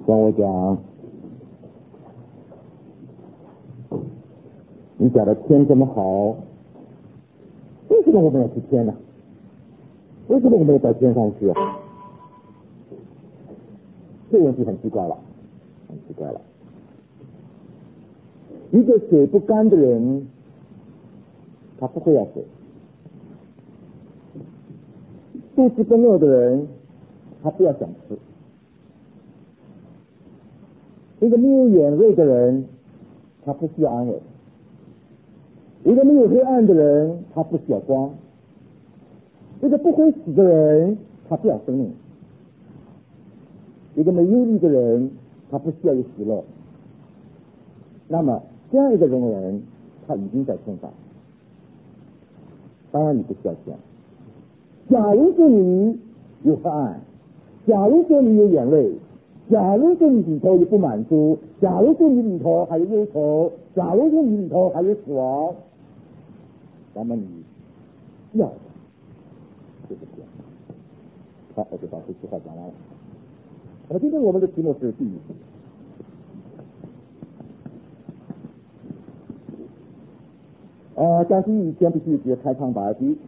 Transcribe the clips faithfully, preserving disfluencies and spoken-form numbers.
跟我讲，你讲的天这么好，为什么我们要去天呢？为什么我们要到天上去啊？这问题很奇怪了，很奇怪了。一个水不干的人，他不会要水；肚子不饿的人，他不要想吃；一个没有眼泪的人，他不需要安慰；一个没有黑暗的人，他不需要光；一个不会死的人，他不要生命；一个没忧虑的人，他不需要有喜乐。那么这样一个人，他已经在天上。当然你不需要想。假如说你有黑暗，假如说你有眼泪，假如说你里头有不满足，假如说你里头还有忧愁，假如说你里头还有死亡，那么你要的就是这样。好，我就把这句话讲完了。那么今天我们的题目是第一题。呃，讲起以前必须直接开场白。第一，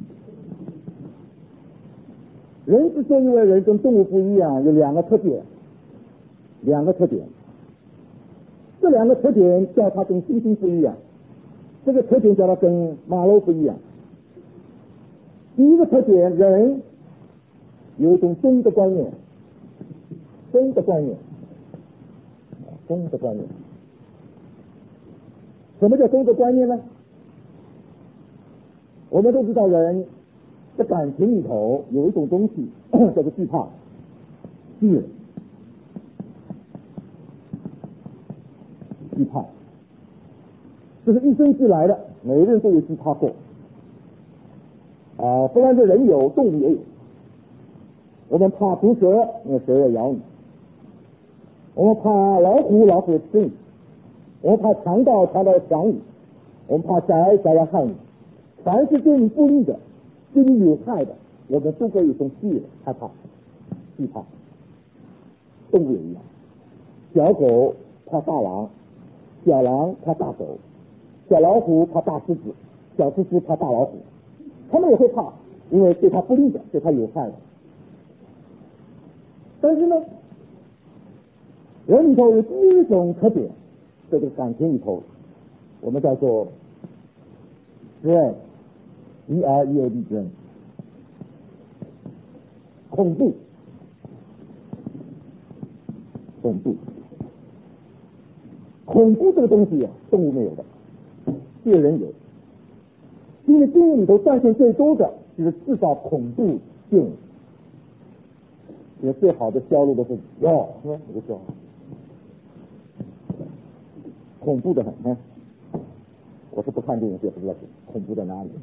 人之所以为人跟动物不一样，有两个特点，两个特点。这两个特点叫它跟猩猩不一样，这个特点叫它跟马騮不一样。第一个特点，人有一种真的观念，真的观念，真的观念。什么叫真的观念呢？我们都知道人的感情里头有一种东西叫做惧怕，惧惧怕，这是与生俱来的，每个人都有惧怕过啊，不然这人有，动物也有。我们怕毒蛇，那蛇要咬你；我们怕老虎，老虎要吃你；我们怕强盗，强盗要抢你；我们怕宅，宅要害你。凡是对你不利的，对你有害的，我们都会有一种惧害怕、惧怕。动物也一样，小狗怕大狼，小狼怕大狗，小老虎怕大狮子，小狮子怕大老虎。他们也会怕，因为对他不利的，对他有害的。但是呢，人里头有第一种特点，在这个感情里头，我们叫做dread。E R E A D 人恐怖，恐怖，恐怖这个东西啊，动物没有的，只有人有。因为电影里头诞生最多的就是制造恐怖电影，也最好的销路都是哟，是吧？这个叫恐怖的很。嗯，我是不看电影，也不知道恐怖在哪里。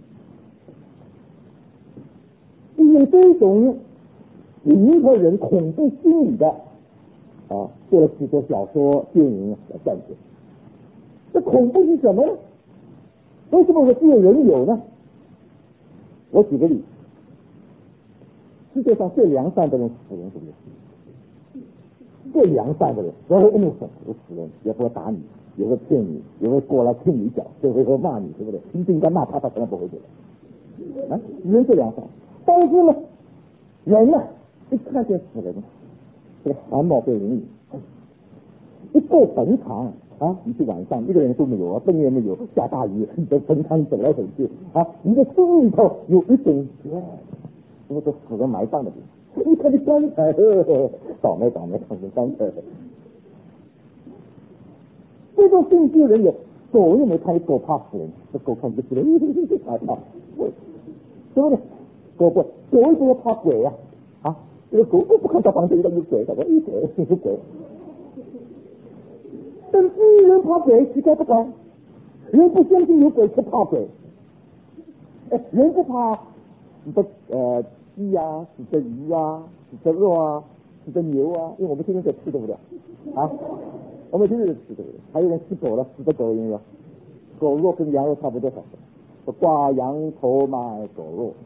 利用这种迎合人恐怖心理的啊，做了许多小说、电影来赚钱。这恐怖是什么呢？为什么我只有人有呢？我举个例，世界上最良善的人死人，是不是？最良善的人，然后怒损不死人，也不会打你，也会骗你，也会过来踢你一脚，这回会骂你，对不对？你就应该骂他，他可能不会做。啊，人最良善。但是呢，人呢、啊，一看见死人，这个汗毛被淋雨，一过坟场啊，你去晚上一个人都没有啊，灯也没有，下大雨，你在坟场走来走去啊，你的心里头有一种觉，因为这死人埋葬的地方，一看这棺材，呵呵倒霉倒霉，看见棺材，这种心机人有，狗又没看见狗怕死人，这狗看见死人，害怕，对不对？狗不，狗为什么怕鬼呀、啊？啊，这个狗不不看到房子里头有鬼，它说有鬼，有鬼。但是人怕鬼，奇怪不怪？人不相信有鬼，不怕鬼。哎，人不怕死的呃鸡呀、啊，死的鱼啊，死的肉啊，死的牛啊，因为我们天天在吃，对不对？啊，我们天天在吃，对不对？还有人吃狗了，死的狗有没有？狗肉跟羊肉差不多少？挂羊头卖狗肉。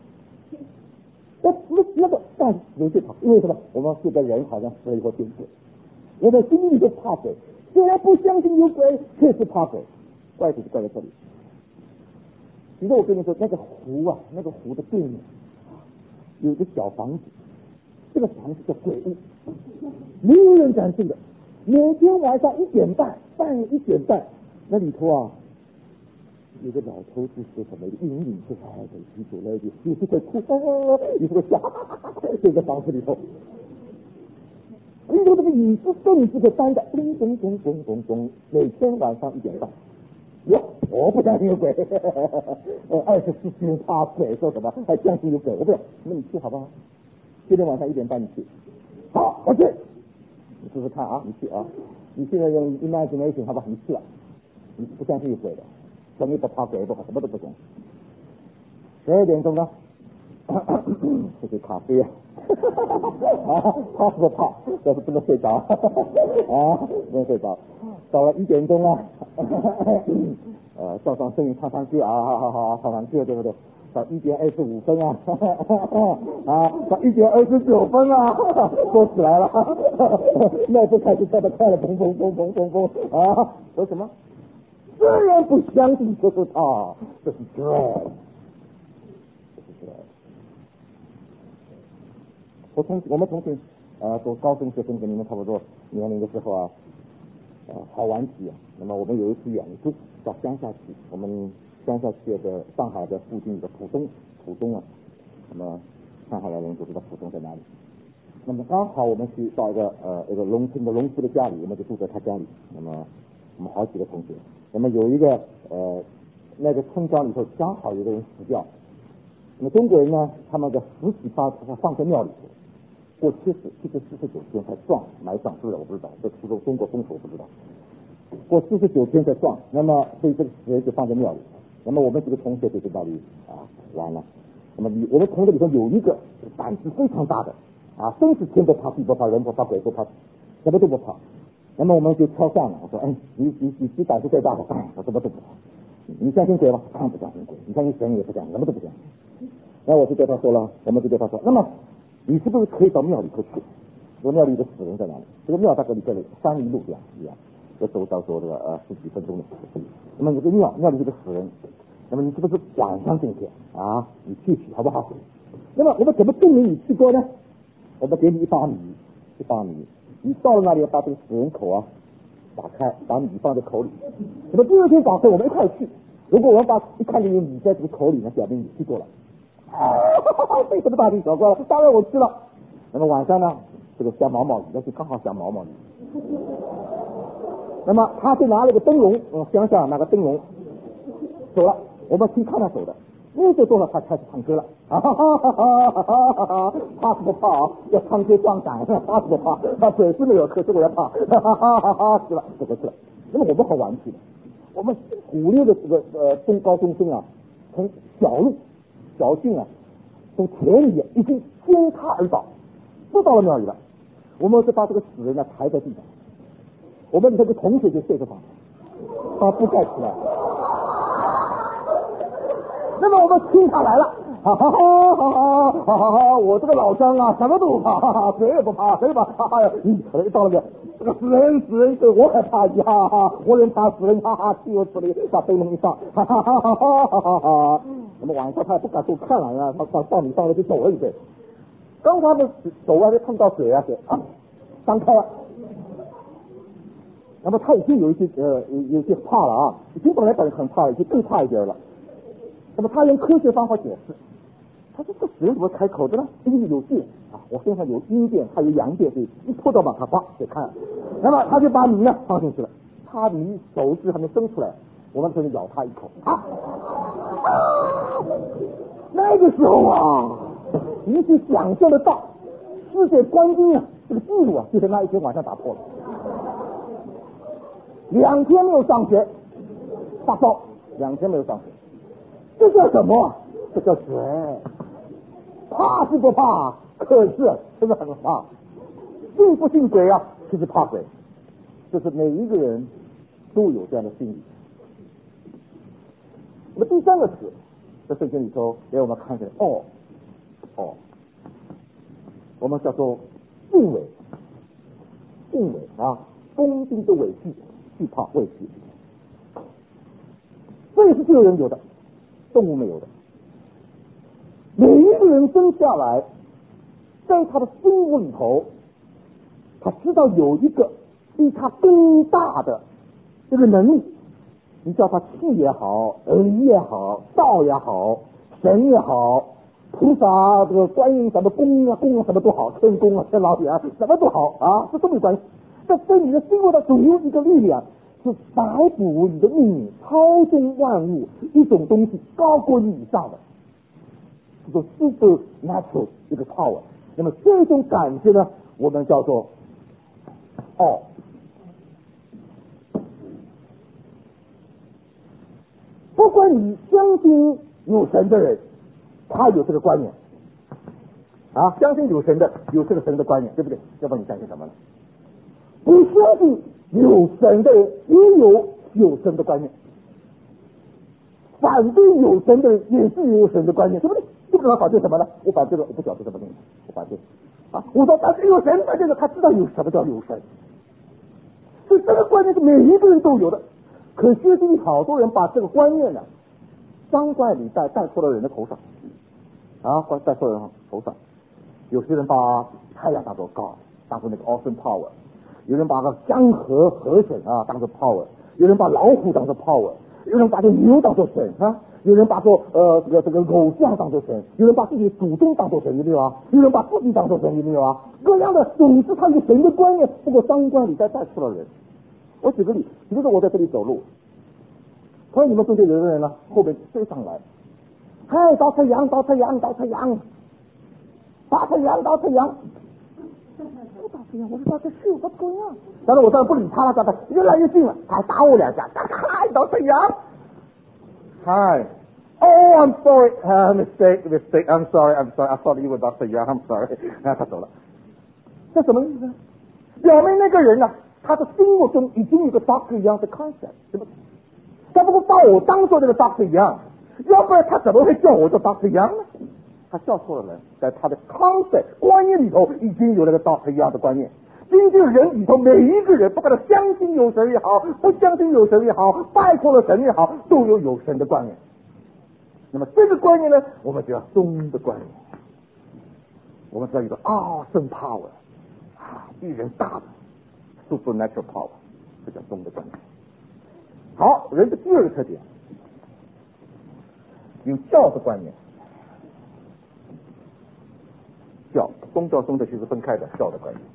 那那那个，但是人最怕，因为什么？我们这个人好像死了以后变鬼， 我们心里就怕鬼，虽然不相信有鬼，确实怕鬼。怪就怪在这里。其实我跟你说，那个湖啊，那个湖的对面有一个小房子，这个房子叫鬼屋，没有人敢进的。每天晚上一点半，半夜一点半，那里头啊，有个老头子是什么引领着他的记住那个，有时会哭，有时会笑，这个房子里头。因为这个椅子凳子的单的咚咚咚咚咚咚，每天晚上一点半。哟，我不相信有鬼，呃，二十四小时怕鬼，说什么还相信有鬼？我不要，那你去好不好？今天晚上一点半你去，好，我去，你试试看啊，你去啊，你现在用 imagination 好吧，你去了，你不相信有鬼的，说你不怕鬼不怕什么都不懂。十二点钟呢，这是咖啡啊，啊，怕不怕？要是不能睡着啊，不能睡着。到了一点钟啊，呃，照上声音唱上去啊，好好好，唱上去对不对？到一点二十五分啊，啊，到一点二十九分啊，说起来了，那就开始跳得快了，砰砰砰砰砰砰啊！说什么？虽然不相信，这是他，这是 dread， 这是 dread。我从我们从前呃做高中学生跟你们差不多年龄的时候啊。呃，好玩极啊！那么我们有一次远足到乡下去，我们乡下去的上海的附近的浦东，浦东啊，那么上海的人都知道浦东在哪里。那么刚好我们去到一个呃一个农村的农夫的家里，我们就住在他家里。那么我们好几个同学，那么有一个呃那个村庄里头刚好有个人死掉。那么中国人呢，他们的尸体把他放在庙里头。过七十、七十四十九天才撞埋葬，是不是？我不知道，这初中中国风俗我不知道。过四十九天才撞，那么所以这个死人就放在庙里。那么我们这个同学就在那里啊玩了。那么你我们同学里头有一个胆子非常大的啊，生死天不怕地不怕人不怕鬼不怕，什么都不怕。那么我们就挑战了，我说哎，你你你你胆子最大的，哎，我什么都不怕。你相信鬼吧？当然不相信鬼。你相信神也不相信，什么都不相信。那我就对他说了，我们就对他说，那么。你是不是可以到庙里头去？这个庙里的死人在哪里？这个庙大概离这里三里路这样一样，要走到说这个呃十几分钟的时间。那么这个庙庙里这个死人，那么你是不是晚上进去啊？你去去好不好？那么我们怎么证明你去过呢？我们给你一把米，一把米，你到了那里要把这个死人口啊打开，把米放在口里。那么第二天早上我们一块去，如果我们把一看见有米在这个口里呢，表明你去过了。啊，没什么大惊小怪了，当然我去了。那么晚上呢，这个下毛毛雨，那就刚好下毛毛雨。那么他就拿了个灯笼，嗯，乡下拿个灯笼走了，我们去看他走的。那就做了，他开始唱歌了，啊哈哈哈哈哈哈！怕什么怕啊？要唱歌壮胆，怕什么怕？他嘴是没有，可是我要怕，哈哈哈哈哈！去了，走过去了。那么我们好玩去的，我们五六的这个呃中高中生啊，从小路。小径啊，从田里已经颠塌而倒，都到了庙里了。我们是把这个死人呢抬在地上，我们这个同学就睡着他，把布盖起来。那么我们听他来了，哈哈哈哈哈哈哈哈！我这个老张啊，什么都不怕，哈哈，谁也不怕，谁怕？哈哈呀！嗯，到了没有？这个死人，死人，对我还怕一哈哈，活人怕死人，哈哈，气我死里，把灯笼一上，哈哈哈哈哈哈哈！那么晚上他也不敢多看了呀，他到到你到了就走了一遍。刚他们走啊，就碰到水啊，水啊，张开了。那么他已经有一些呃有些怕了啊，已经本来本很怕，已经更怕一点了。那么他用科学方法解释，他说这死人怎么开口的呢？因为有电啊，我身上有阴电，还有阳电，所以一碰到把他叭给开了。那么他就把米呢放进去了，他米手指还没伸出来，我们只能咬他一口啊。那个时候啊，你是想象得到世界冠军啊这个记录啊，就在那一天晚上打破了。两天没有上学，发烧，两天没有上学，这叫什么？这叫水。怕是不怕，可是真的很怕。信不信鬼啊？就是怕鬼。这是每一个人都有这样的心理。那么第三个词，在圣经里头给我们看见，哦哦，我们叫做敬畏。 定尾啊，公定的尾句，句泡尾句，这是自由人有的，动物没有的。每一个人生下来，在他的心目里头，他知道有一个比他更大的这个能力，你叫他气也好，人也好，道也好，神也好，菩萨这个观音什么公啊公啊什么都好，天公啊天老爷啊什么都好啊，这都没关系。这在你的心目的总有一个力量，是摆布你的命运，操纵万物，一种东西高过你以上的，这种 supernatural 这个 power。那么这种感觉呢，我们叫做哦。不管你相信有神的人，他有这个观念啊，相信有神的有这个神的观念，对不对？要不然你相信什么呢？不相信有神的人也有有神的观念，反对有神的人也是有神的观念，对不对？对不对？反对什么呢？我反对了，我不晓得什么东西，我反对啊！我说反对有神，反对了，他知道有什么叫有神，所以这个观念是每一个人都有的。可惜今好多人把这个观念呢，张冠李戴戴错了人的头上啊，戴错了人头上。有些人把太阳当作 God， 当作那个 awesome power， 有人把个江河河神啊当作 power， 有人把老虎当作 power， 有人把这牛当作神啊，有人把做呃这个这个偶像当作神，有人把自己祖宗当作神，有没有啊？有人把自己当作神，有没有啊？各样的总之他有神的观念，不过张冠李戴戴错了人。我举个例，比如说我在这里走路，突然你们中间有个人呢，后面追上来，嗨，倒太阳，倒太阳，倒太阳，倒太阳，倒太阳，不倒太阳，我说他这是有个这样，但是我当然不理他了，他他越来越近了，还打我两下，嗨，倒太阳，嗨。Oh, I'm sorry, uh, mistake, mistake. I'm sorry, I'm sorry. I thought you were Doctor Yang. I'm sorry. 啊，他走了。这什么意思？表明那个人呢、啊，他的心目中已经有个 Doctor Yang 的 concept， 对不对？他不过把我当做这个 Doctor Yang， 要不然他怎么会叫我做 Doctor Yang 呢？他叫错了人，在他的 concept 观念里头已经有那个 Doctor Yang 的观念。今天人里头每一个人，不管他相信有神也好，不相信有神也好，拜错了神也好，都有有神的观念。那么这个观念呢，我们叫宗的观念。我们知道一个awesome power， 啊，比人大的 supernatural power， 这叫宗的观念。好，人的第二个特点，有教的观念。教，宗教宗的其实分开的，教的观念，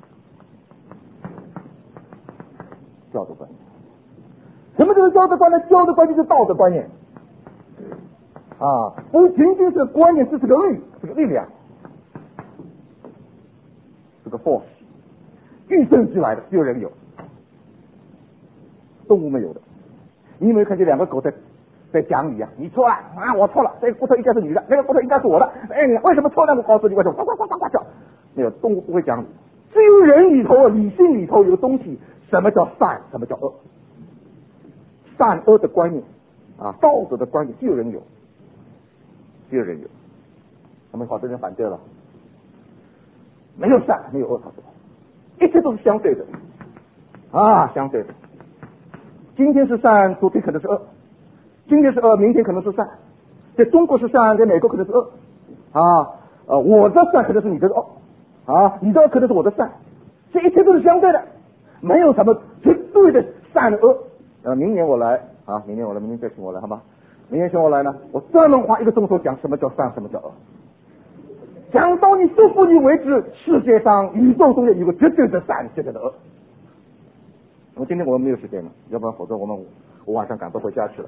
教的观念。什么叫教的观念？教的观念是道德观念。啊，不仅仅是观念，这是个力，是个力量，是个 force， 与生俱来的，只有人有，动物没有的。你有没有看见两个狗在在讲你呀、啊？你错了啊，我错了，这个骨头应该是你的，那个骨头应该是我的。哎，你为什么错呢？我告诉你为什么？呱呱呱呱呱叫。没有，动物不会讲你，只有人里头，理性里头有个东西，什么叫善，什么叫恶，善恶的观念啊，道德的观念，只有人有。只有人有，他们好多人反对了，没有善，没有恶，一切都是相对的啊，相对的。今天是善，昨天可能是恶；今天是恶，明天可能是善。在中国是善，在美国可能是恶啊。呃，我的善可能是你的恶啊，你的恶可能是我的善，这一切都是相对的，没有什么绝对的善恶。呃，明年我来啊，明年我来，明年再请我来，好吗？明天请我来呢，我专门花一个钟头讲什么叫善，什么叫恶，讲到你说服你为止。世界上宇宙中间有个绝对的善，绝对的恶。我今天我们没有时间了，要不然否则我们我晚上赶不回家去了。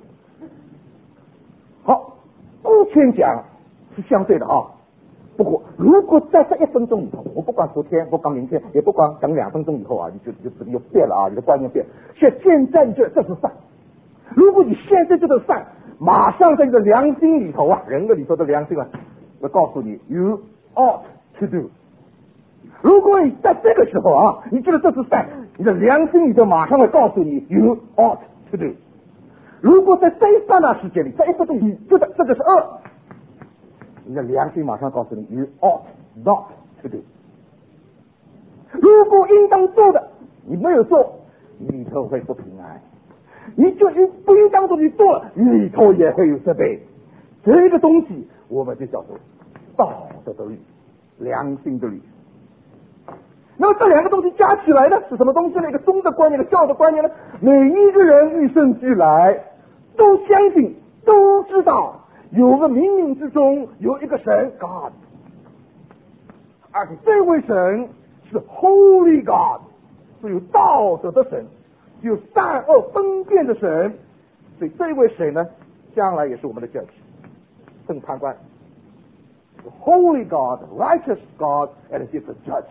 好，目前讲是相对的啊。不过如果在这一分钟里头，我不管昨天，不管明天，也不管等两分钟以后啊，你就就这个又变了啊，你的观念变。现现在你觉得这是善，如果你现在这个善。马上在你的良心里头啊，人的里头的良心啊，我告诉你 ，you ought to do。如果你在这个时候啊，你觉得这是善，你的良心里头马上会告诉你 ，you ought to do。如果在这一刹那时间里，在一分钟你觉得这个是恶，你的良心马上告诉你 ，you ought not to do。如果应当做的，你没有做，里头会不平安。你就是不应当做去做，里头也会有责备。这个东西我们就叫做道德的律，良心的律。那么这两个东西加起来呢，是什么东西呢？一个宗的观念，一个教的观念呢？每一个人与生俱来都相信，都知道有个冥冥之中有一个神 God， 而且这位神是 Holy God， 是有道德的神，有善恶分辨的神。所以这位神呢，将来也是我们的 judge， 审判官。Holy God, righteous God, and He is a judge。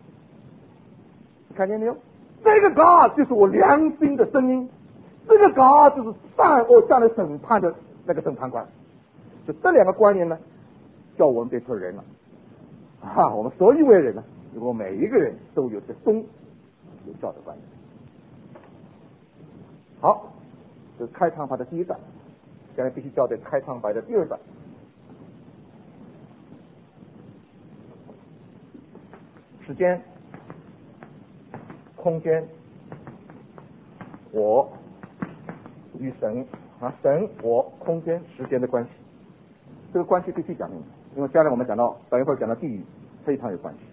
看见没有？这个 God 就是我良心的声音，这个 God 就是善恶将来审判的那个审判官。就这两个观念呢，叫我们变成人了。啊，我们所有为人呢，如果每一个人都有这宗有教的观念。好，这是开场白的第一段，现在必须交代开场白的第二段。时间、空间，我与神啊，神、我、空间、时间的关系，这个关系必须讲明，因为将来我们讲到，等一会儿讲到地狱，非常有关系。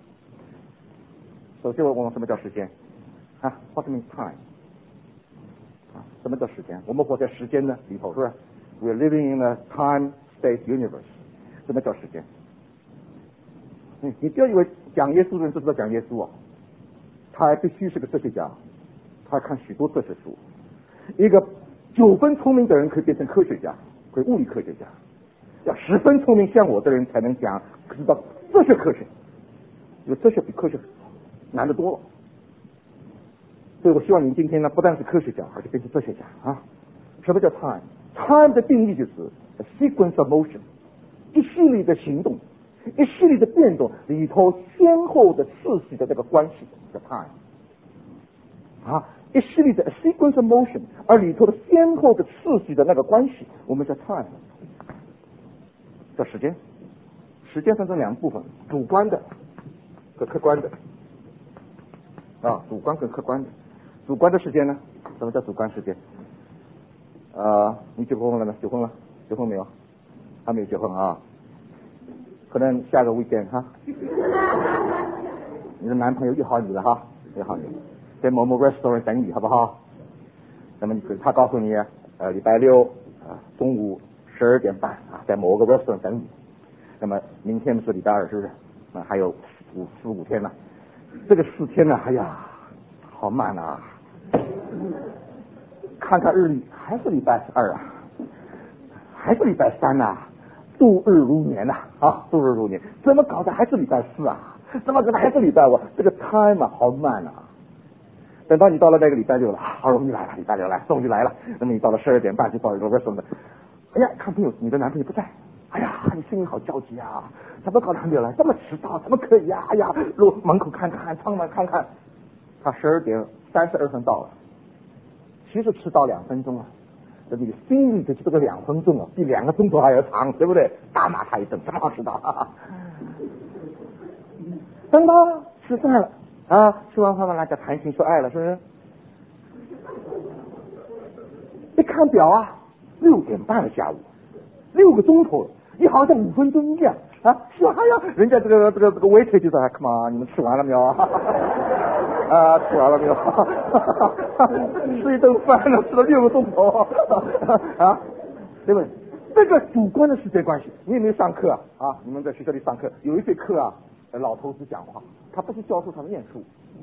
首先我问什么叫时间啊 ？What means time？ 啊，什么叫时间？我们活在时间呢里头，是吧 ？We're living in a time-space universe。什么叫时间？嗯，你不要以为讲耶稣的人就知道讲耶稣啊，他还必须是个哲学家，他看许多哲学书。一个九分聪明的人可以变成科学家，可以物理科学家，要十分聪明像我的人才能讲知道哲学科学，因为哲学比科学难得多了。所以我希望你今天呢，不但是科学家，而且变成哲学家啊。什么叫 time？ time 的定义就是 a sequence of motion， 一系列的行动，一系列的变动里头先后的次序的这个关系叫 time 啊，一系列的 a sequence of motion， 而里头的先后的次序的那个关系，我们叫 time， 叫时间。时间分成两部分，主观的和客观的啊，主观跟客观的。主观的时间呢？什么叫主观时间？呃，你结婚了没？结婚了？结婚没有？还没有结婚啊？可能下个 weekend 哈，你的男朋友约好你了哈，约好你，在某某 restaurant 等你，好不好？那么你他告诉你，呃，礼拜六啊、呃、中午十二点半啊，在某个 restaurant 等你。那么明天是礼拜二，是不是？啊，还有五四五天呢。这个四天呢，哎呀，好慢啊！看看日历，还是礼拜二啊，还是礼拜三呐、啊。度日如年呐、啊，啊，度日如年，怎么搞的还是礼拜四啊？怎么搞的还是礼拜五？这个 time 啊，好慢啊！等到你到了那个礼拜六了，好容易来了，礼拜六来，终于来了。那么你到了十二点半就到一个 restaurant， 哎呀，看朋友，你的男朋友不在，哎呀，你心里好焦急啊！怎么搞的还没有来？这么迟到，怎么可以呀、啊？哎呀，路门口看看，窗外看看，他十二点三十二分到了，其实迟到两分钟啊。这个心里就是这个两分钟啊，比两个钟头还要长，对不对？大骂他一顿，怎么好迟到？哈哈。等到吃饭了啊，吃完饭了，大家谈情说爱了，是不是？一看表啊，六点半了，下午六个钟头了，你好像五分钟一样啊！是啊呀，人家这个这个这个 waiter 就说 ，come on， 你们吃完了没有？啊，吃完了没有？吃一顿饭了，吃了六个钟头啊，对不对？这个主观的时间关系，你有没有上课啊？啊，你们在学校里上课，有一节课啊，老头子讲话，他不是教书，他是念书，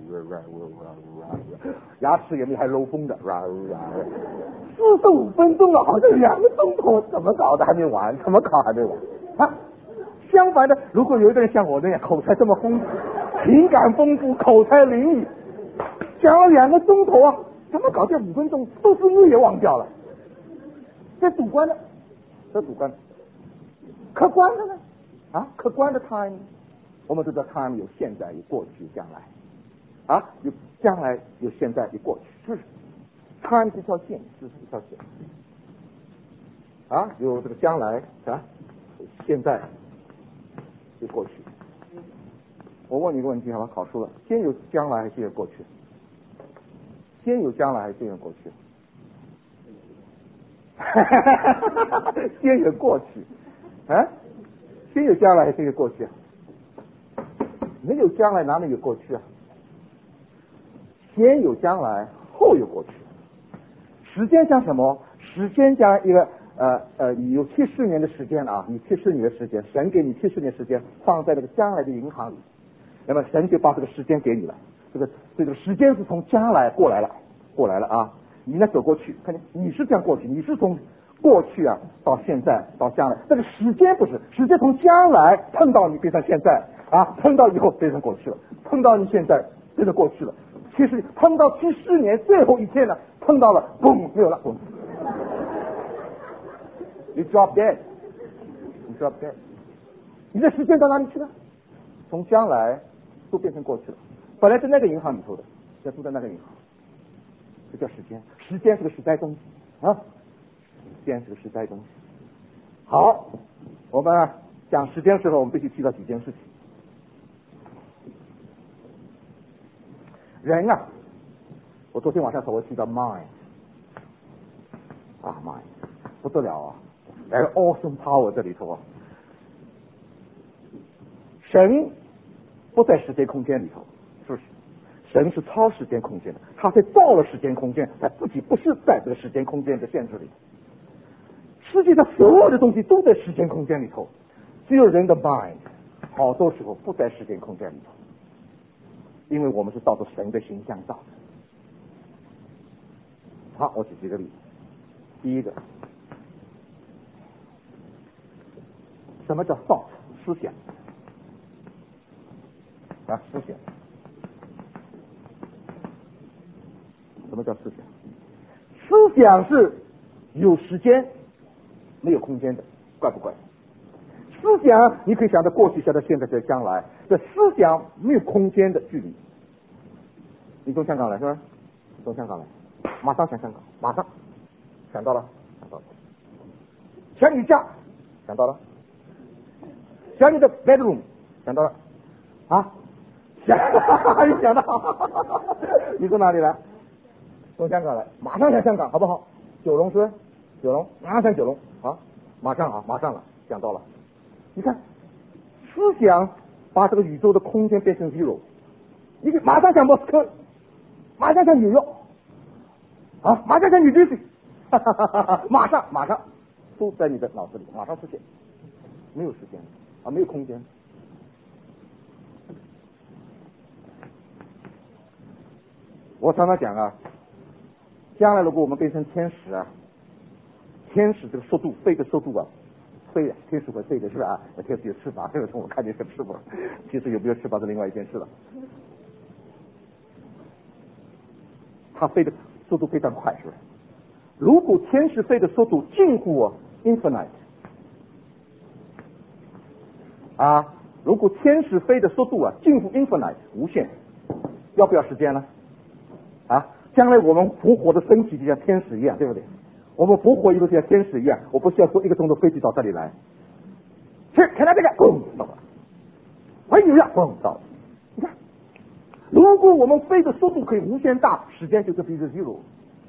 牙齿也没还漏风的，四十五分钟了，好像两个钟头，怎么搞的还没完？怎么搞还没完？啊！相反的，如果有一个人像我那样口才这么丰富，情感丰富，口才伶俐，讲了两个钟头啊，怎么搞这五分钟都是日也忘掉了？这主观的，这主观的，客观的呢？啊，客观的 time， 我们知道 time 有现在、有过去、有将来，啊，有将来、有现在、有过去，是不是 ？time 是一条线，是一条线，啊，有这个将来啊，现在。过去，我问你一个问题好吧？考出了，先有将来还是有过去？ 先有将来还是先有过去？先有过去啊？先有将来还是先有过去啊？没有将来哪里有过去啊？先有将来后有过去。时间像什么？时间将一个呃呃，你有七十年的时间啊，你七十年的时间，神给你七十年时间放在这个将来的银行里，那么神就把这个时间给你了。这个这个时间是从将来过来了，过来了啊！你呢走过去，看见你是这样过去，你是从过去啊到现在到将来，这个时间不是，时间从将来碰到你变成现在啊，碰到以后变成过去了，碰到你现在变成过去了。其实碰到七十年最后一天呢，碰到了，嘣，没有了，嘣。你 drop dead， 你 drop dead， 你的时间到哪里去了？从将来都变成过去了。本来在那个银行里头的，现在都在那个银行，这叫时间。时间是个实在东西啊，时间是个实在东西。好，我们讲时间的时候，我们必须提到几件事情。人啊，我昨天晚上稍微提到 mind 啊 mind 不得了啊，来个 awesome power 这里头啊，神不在时间空间里头，是不是？神是超时间空间的，他在造了时间空间，他自己不是在这个时间空间的限制里。世界上所有的东西都在时间空间里头，只有人的 mind 好多时候不在时间空间里头，因为我们是照着神的形象造的。好，我举几个例子。第一个，什么叫 thought 思想啊？思想，什么叫思想？思想是有时间没有空间的，怪不怪？思想你可以想到过去，想到现在，想到将来，这思想没有空间的距离。你从香港来是吧？从香港来，马上想香港，马上想到了，想到了。想你家，想到了。想你的 bedroom， 想到了啊？想，你想到？你从哪里来？从香港来，马上想香港，好不好？九龙是不是？九龙，马上想九龙啊！马上啊，马上了，想到了。你看，思想把这个宇宙的空间变成 zero， 你马上想莫斯科，马上想纽约，啊，马上想纽约，马上马上都在你的脑子里，马上出现，没有时间啊，没有空间。我常常讲啊，将来如果我们变成天使啊，天使这个速度飞的速度啊，飞啊，天使会飞的是吧？天使有翅膀，这个我看见是翅膀，其实有没有翅膀是另外一件事了。它飞的速度非常快，是不是？如果天使飞的速度近乎啊 infinite 啊，如果天使飞的速度啊近乎 infinite 无限，要不要时间呢？啊，将来我们复活的身体就像天使一样，对不对？我们复活以后就像天使一样，我不需要坐一个钟头飞机到这里来，去看到这个，嘣到了，还有呀，嘣到了。你看，如果我们飞的速度可以无限大，时间就是比 zero。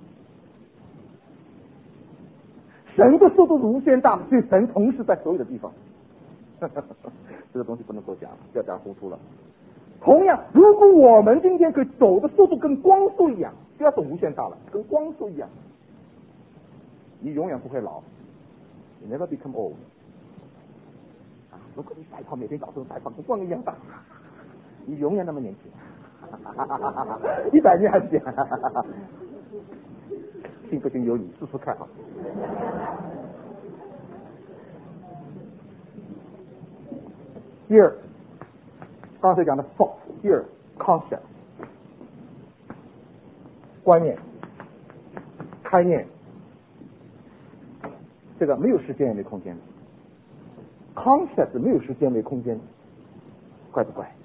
神的速度是无限大，所以神同时在所有的地方。这个东西不能多讲，不要讲糊涂了。同样，如果我们今天可以走的速度跟光速一样，不要说无限大了，跟光速一样，你永远不会老，你 never become old。啊，如果你白跑每天早上白跑跟光一样大，你永远那么年轻，一百年还是这样。信不信由你，试试看啊。第二，刚才讲的 thought， 第二 concept， 观念、概念，这个没有时间也没空间 ，concept 没有时间没空间，怪不怪？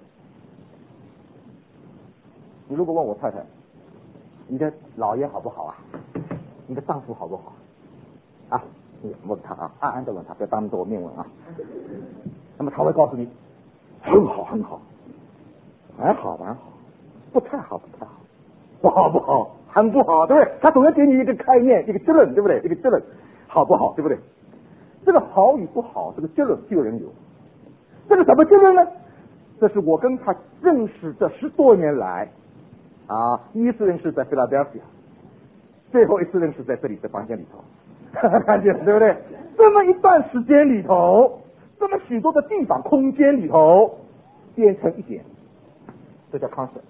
你如果问我太太，你的老爷好不好啊？你的丈夫好不好？啊，你问他啊，暗暗的问他，不要当着我面问啊。那么他会告诉你，很好，很好，蛮好，蛮好，不太好，不太好。 不好不好，很不好，对不对？他总要给你一个概念，一个结论，对不对？一个结论，好不好，对不对？这个好与不好，这个结论就有人有。这个什么结论呢？这是我跟他认识这十多年来啊，第一次认识在菲拉德菲亚，最后一次认识在这里的房间里头，看见对不对？这么一段时间里头，这么许多的地方空间里头，变成一点，这叫 concept。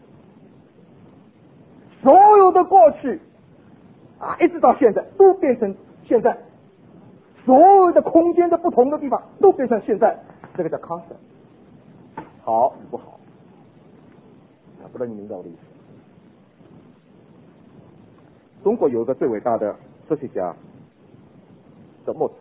所有的过去啊，一直到现在都变成现在，所有的空间的不同的地方都变成现在，这个叫 concept。好与不好啊？不知道你明白我的意思。中国有一个最伟大的哲学家叫墨子，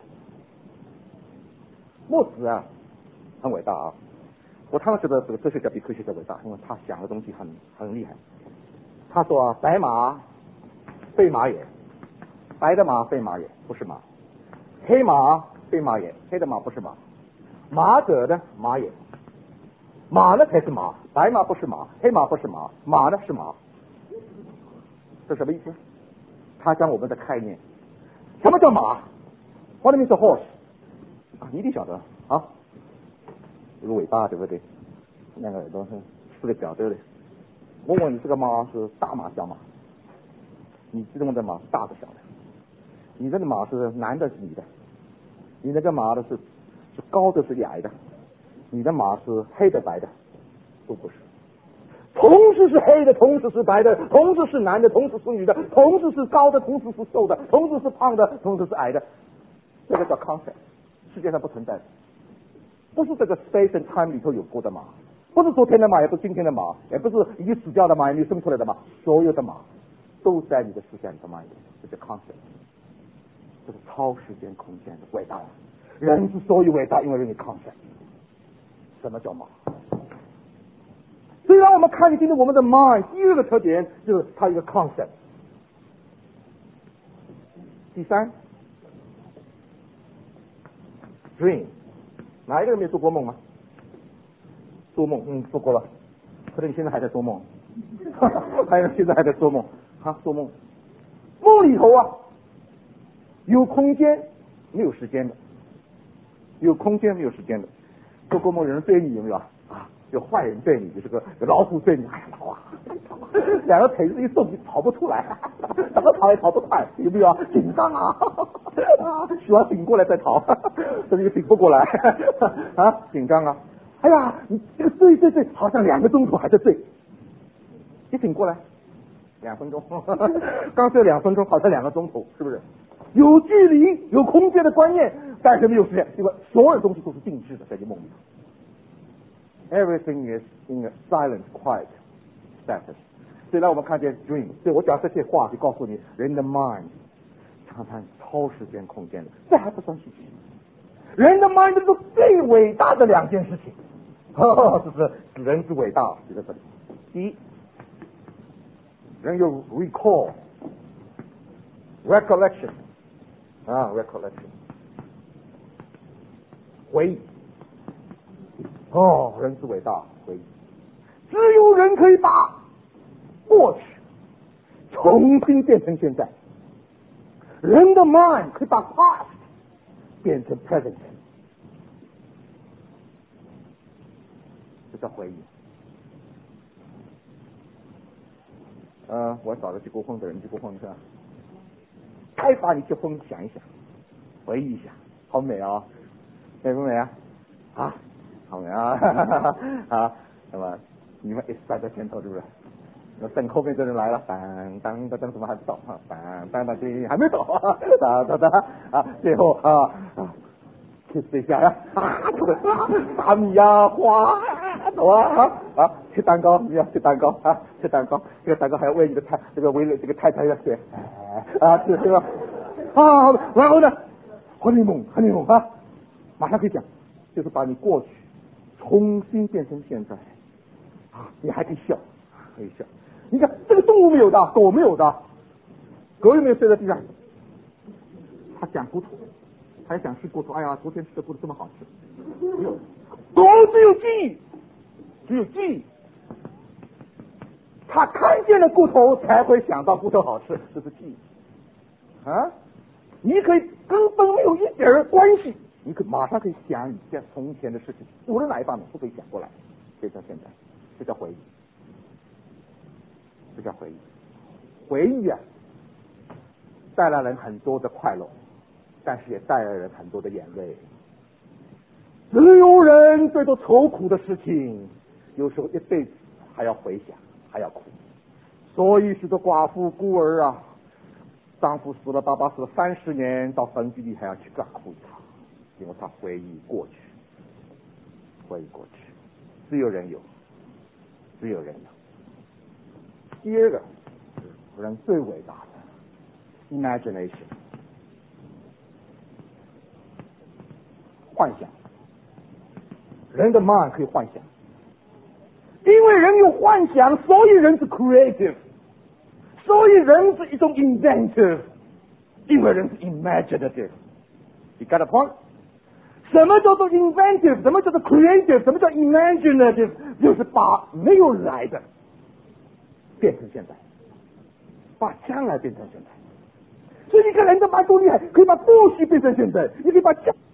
墨子啊很伟大啊，我常常觉得这个哲学家比科学家伟大，因为他想的东西很很厉害。他说啊，白马非马也，白的马非马也，不是马；黑马非马也，黑的马不是马；马者的马也，马呢才是马，白马不是马，黑马不是马，马呢是马。这什么意思？他讲我们的概念，什么叫马 ？What means a horse？ 啊，你一定晓得啊，这个尾巴对不对？两个耳朵是四个角对不对？我问你，这个马是大马小马？你知道我的马是大的小的？你这个马是男的是女的？你那个马的是是高的是矮的？你的马是黑的白的？都不是。同时是黑的，同时是白的，同时是男的，同时是女的，同时是高的，同时是瘦的，同时是胖的，同时是矮的。这个叫 concept， 世界上不存在的，不是这个 space and time 里头有过的马，不是昨天的马，也不是今天的马，也不是已经死掉的马，也没有生出来的马，所有的马都在你的思想里头嘛，这叫 concept， 这是超时间空间的伟大。人之所以伟大，因为人有 concept。什么叫马？虽然我们看见今天我们的 mind 第二个特点就是它有一个 concept。第三 dream， 哪一个人没做过梦啊？做梦，嗯，做过了。可能你现在还在做梦，还有现在还在做梦啊，做梦。梦里头啊，有空间没有时间的，有空间没有时间的。做过梦有人追你有没有啊？有坏人追你，有这个有老虎追你，哎呀跑啊跑啊，两个腿子一动你跑不出来，怎么跑也跑不快，有没有啊？紧张啊，啊，需要醒过来再跑，这个醒不过来啊，紧张啊，哎呀，你这个追追追，好像两个钟头还在追，一醒过来两分钟，刚睡两分钟，好像两个钟头，是不是？有距离、有空间的观念，但是没有时间，因为所有东西都是定制的，在你梦里。Everything is in a silent, quiet status。虽然我们看见 dream， 所以我讲这些话就告诉你，人的 mind 常常超时间空间的，这还不算事情。人的 mind 是最伟大的两件事情，哦、这是人之伟大，就在这里。第一，人有 recall、recollection 啊 ，recollection 回忆。哦，人之伟大，回忆。只有人可以把过去重新变成现在，人的 mind 可以把 past 变成 present， 这叫回忆。呃，我找个结过婚的人，结过婚是吧？开发你结婚，想一想，回忆一下，好美啊，美不美啊？啊？好啊，啊，那么你们一直在在前头，对不对？那等后面的人来了，当当当当，怎么还不到啊？当当当，这还没到啊！哒哒哒啊！最后啊啊，kiss一下呀，啊，大米呀，花，走啊啊啊！吃蛋糕，你要吃蛋糕啊？吃蛋糕，这个蛋糕还要为你的太这个为了这个太太要吃啊，吃是吧？啊，然后呢，honeymoon honeymoon啊，马上可以讲，就是把你过去重新变成现在啊，你还可以笑，可以笑。你看这个动物没有的，狗没有的，狗有没有睡在地上？它讲骨头，还想吃骨头。哎呀，昨天吃的骨头这么好吃。没有，狗只有记忆，只有记忆。 他看见了骨头才会想到骨头好吃，这是记忆啊。你可以根本没有一点关系，你可马上可以想一下从前的事情，无论哪一方面都可以想过来，变成现在，这叫回忆，这叫回忆。回忆啊，带来人很多的快乐，但是也带来人很多的眼泪。只有人对着愁苦的事情，有时候一辈子还要回想，还要哭。所以许多寡妇孤儿啊，丈夫死了，爸爸死了三十年，到坟地里还要去干哭一趟，因为他回忆过去，回忆过去。只有人有，只有人有。第二个，人最伟大的 imagination， 幻想。人的 mind 可以幻想，因为人有幻想，所以人是 creative， 所以人是一种 inventive， 因为人是 imaginative。 You got a point？ 什么叫做 inventive？ 什么叫做 creative？ 什么叫 imaginative？ 就是把没有来的变成现在，把将来变成现在。所以你看人的 mind 多厉害，可以把过去变成现在，你可以把将